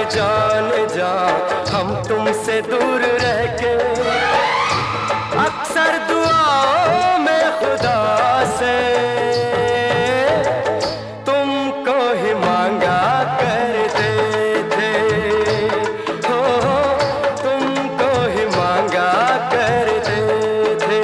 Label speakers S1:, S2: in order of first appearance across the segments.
S1: जान जा हम तुमसे दूर रह के, अक्सर दुआओं में खुदा से तुमको ही मांगा करते थे, हो तुमको ही मांगा करते थे।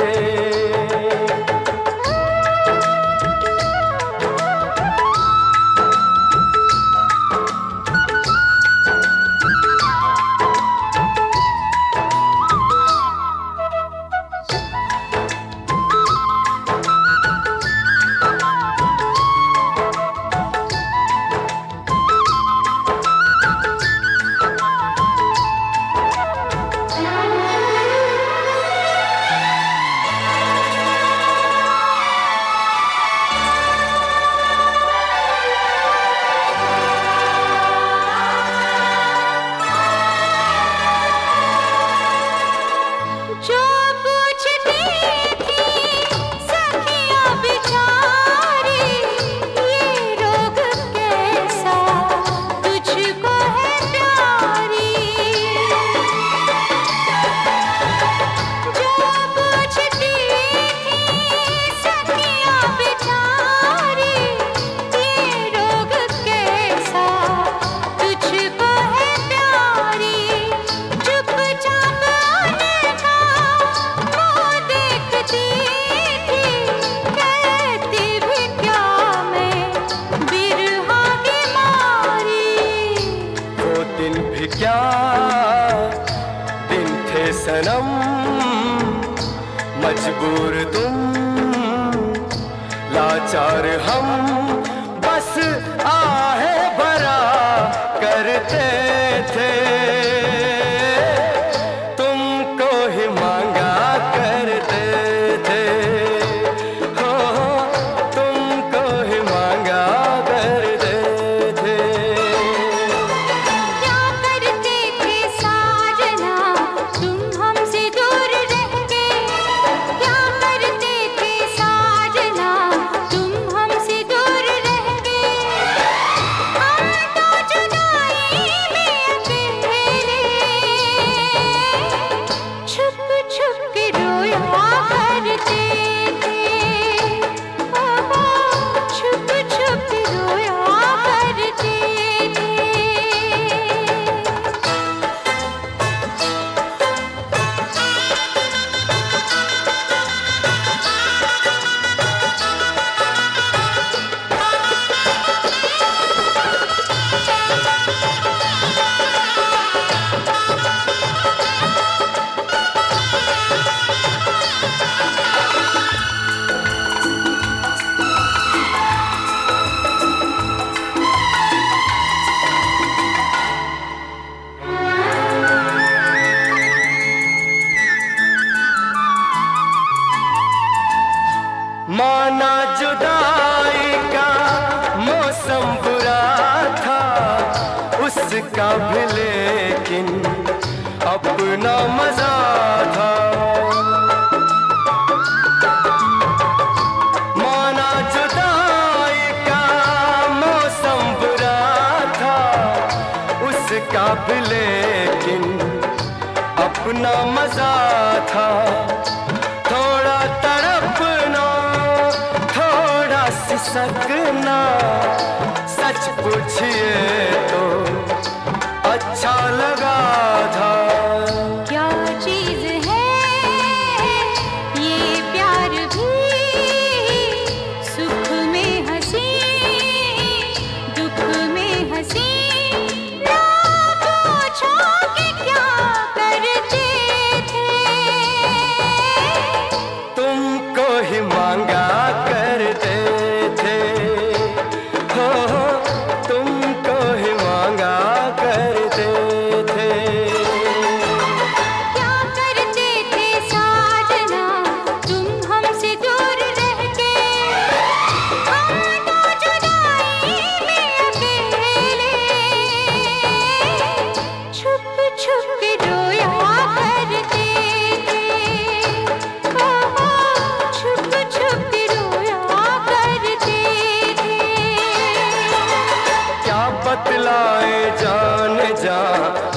S1: क्या दिन थे सनम, मजबूर तुम लाचार हम, बस आहे भरा करते थे, तुमको ही मांगा करते थे, हो तुमको ही मांगा करते थे। माना जुदाई का मौसम बुरा था उसका भी, लेकिन अपना मजा था। माना जुदाई का मौसम बुरा था उसका भी, लेकिन अपना मजा था। थोड़ा तड़पना, थोड़ा सिसकना, सच पूछिए तो अच्छा लगा था।
S2: क्या चीज है ये प्यार भी, सुख में हंसी दुख में हंसी, ना पूछो कि क्या करते थे,
S1: तुमको ही मांगा करते थे, हो तुमको ही मांगा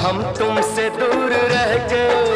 S1: हम तुमसे दूर रह के